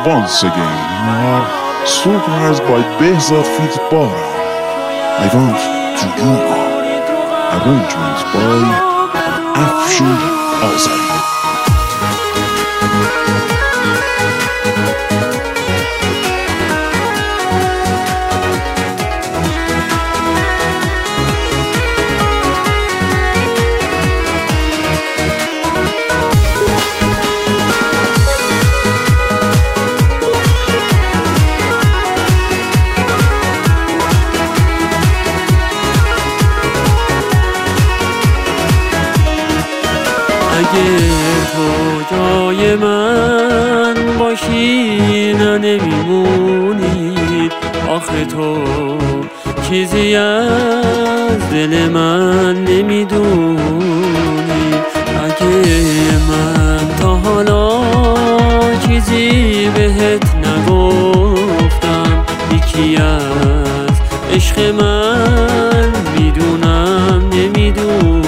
once again. You are surprised by Behzad Feedbara. I want to you all. Arrangements by Afshin Azari. اگه تو جای من باشی نه نمیمونی، آخه تو چیزی از دل من نمیدونی. اگه من تا حالا چیزی بهت نگفتم، یکی از عشق من میدونم نمیدونی.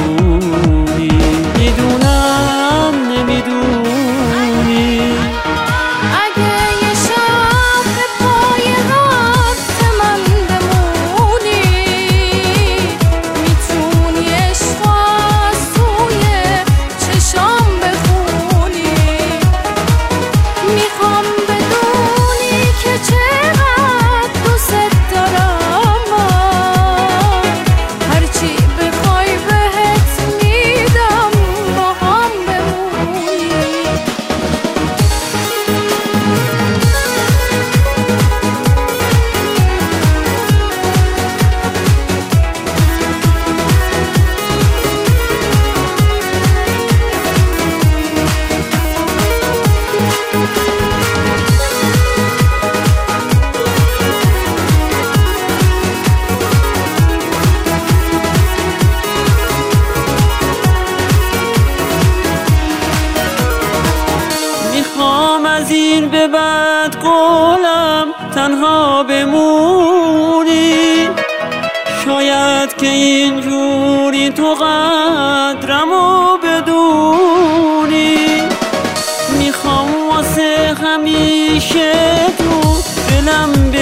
از این به بعد قولم تنها بمونی، شاید که اینجوری تو قدرمو بدونی. میخوام واسه همیشه تو دلم